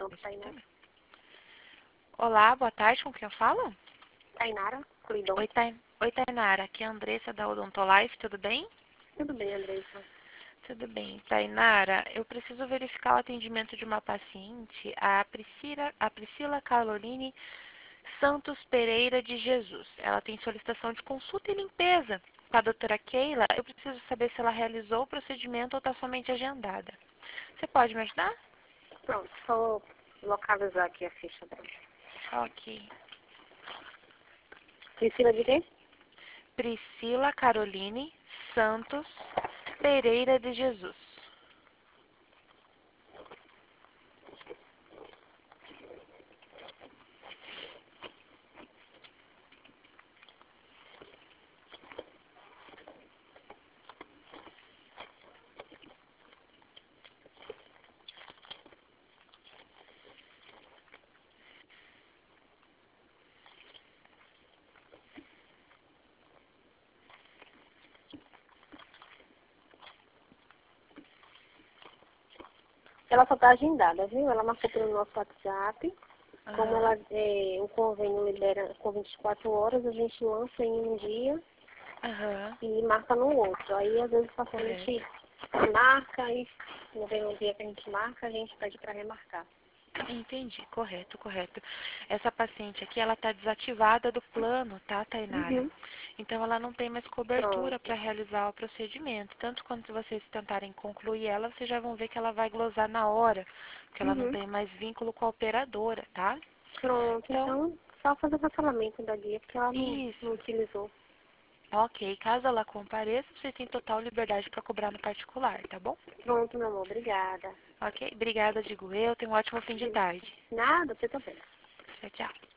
Pronto, Tainara. Olá, boa tarde, com quem eu falo? Tainara, Clidon. Oi, Tainara, aqui é a Andressa da Odontolife, tudo bem? Tudo bem, Andressa? Tudo bem. Tainara, eu preciso verificar o atendimento de uma paciente, a Priscila Caroline Santos Pereira de Jesus. Ela tem solicitação de consulta e limpeza com a doutora Keila. Eu preciso saber se ela realizou o procedimento ou está somente agendada. Você pode me ajudar? Pronto, só vou localizar aqui a ficha dela. Ok. Priscila de quê? Priscila Caroline Santos Pereira de Jesus. Ela só está agendada, viu? Ela marcou pelo nosso WhatsApp. Como Aham. o convênio libera com 24 horas, a gente lança em um dia Aham. e marca no outro. Aí, às vezes, o Correto. paciente marca e não vem no dia que a gente marca, a gente pede para remarcar. Entendi, correto, correto. Essa paciente aqui, ela está desativada do plano, tá, Tainara? Uhum. Então, ela não tem mais cobertura Pronto. para realizar o procedimento. Tanto quando vocês tentarem concluir ela, vocês já vão ver que ela vai glosar na hora, porque ela não Uhum. tem mais vínculo com a operadora, tá? Pronto. Então, Então, só fazer o cancelamento da guia, porque ela não isso. utilizou. Ok, caso ela compareça, vocês têm total liberdade para cobrar no particular, tá bom? Pronto, meu amor. Obrigada. Ok, obrigada, digo eu. Tenha um ótimo fim de tarde. Nada, você também. Tchau, tchau.